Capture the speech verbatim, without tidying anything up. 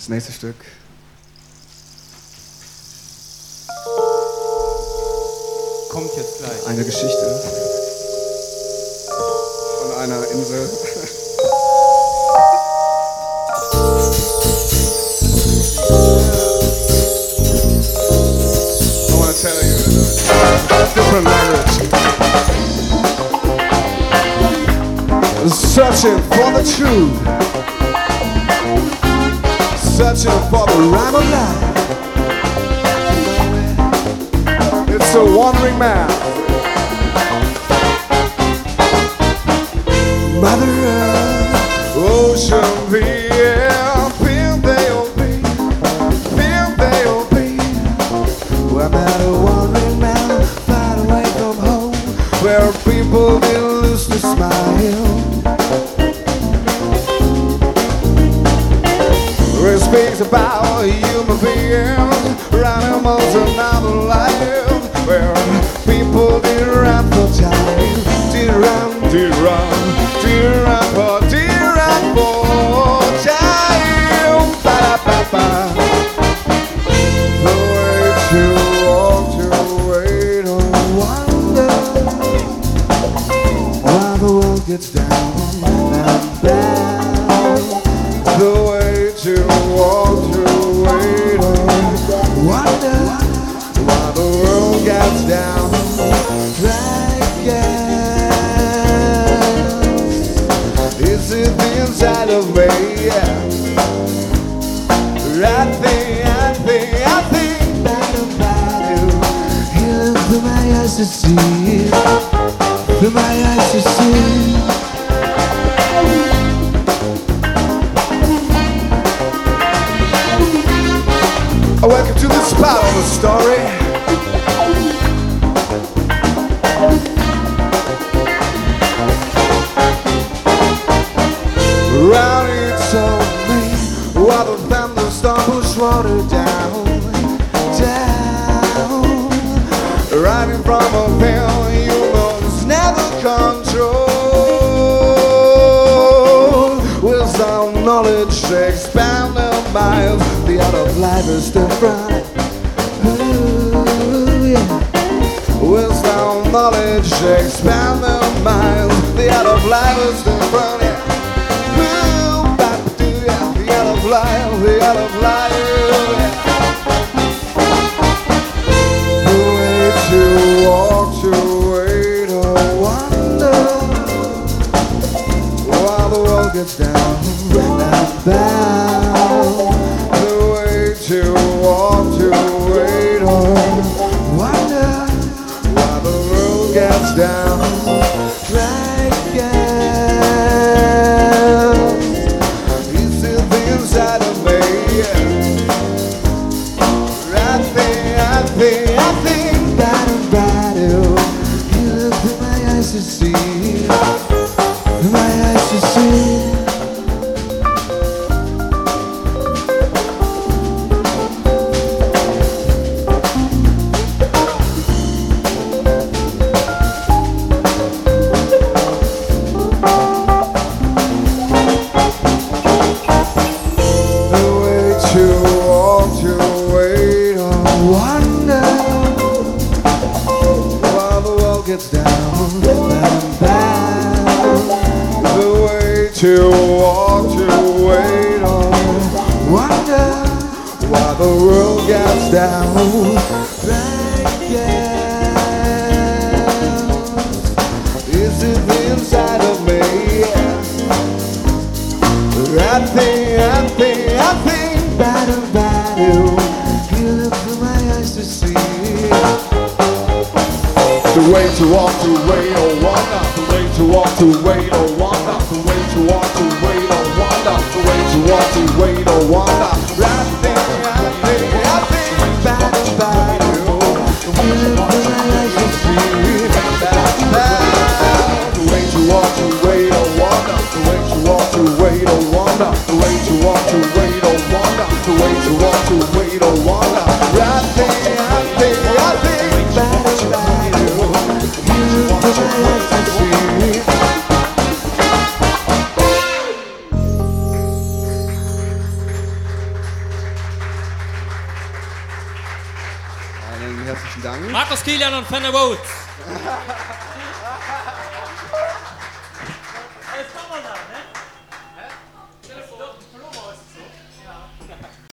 Das nächste Stück. Kommt jetzt gleich. Eine Geschichte von einer Insel. I want to tell you a different language. Searching for the truth, searching for the rhyme of life. It's a wandering man. Mother Earth, ocean, the air, feel they obey, feel they obey. We're not a wandering man, far away from home, where people will lose to smile. It speaks about human beings, animals and other life, where people did run for time, did run, did run, did run for, did run for time. Ba-da-ba-ba. The way to walk, to wait or wonder, while the world gets down and down. The way to walk, to wait or wonder, while the world gets down like gas. Is it the inside of me? I think, I think, I think that about you. You look through my eyes to see, through my eyes to see. Welcome to the spot of the story. Round it's on me, while the thunderstorm push water down, down. Right in front of him, humans never control. Wisdom, knowledge, expand their minds. The art of life is different. Ooh, yeah. Wisdom, knowledge, expand their minds. The art of life is different. Yeah. Ooh, ba-ba-doo, yeah. The art of life, the art of life. Yeah. The way to walk, to wait or wonder, while the world gets down and down. To walk, to wait or wonder, while the world gets down like gas. It's in the inside of me. I think, I think, I think that about you. You look through my eyes to see, through my eyes to see. To walk, to wait or wonder, while the world gets down like gas. Is it the inside of me? I think, I think, I think bad about you. You look through my eyes to see. The way to walk, to wait or wonder, the way to walk, to wait or wonder, the way to walk, to wait or wonder, the way to walk, to wait or wonder. I think, I think, I think bad about you. You look through my eyes to see. The way to walk, to wait or wonder, the way to walk, to wait or wonder, the way to walk, to wait or wonder, the way to walk, to wait or wonder. I think, I think, I think bad about you. You look through my eyes to see. Vielen herzlichen Dank. Markus Kilian und Fender Rhodes.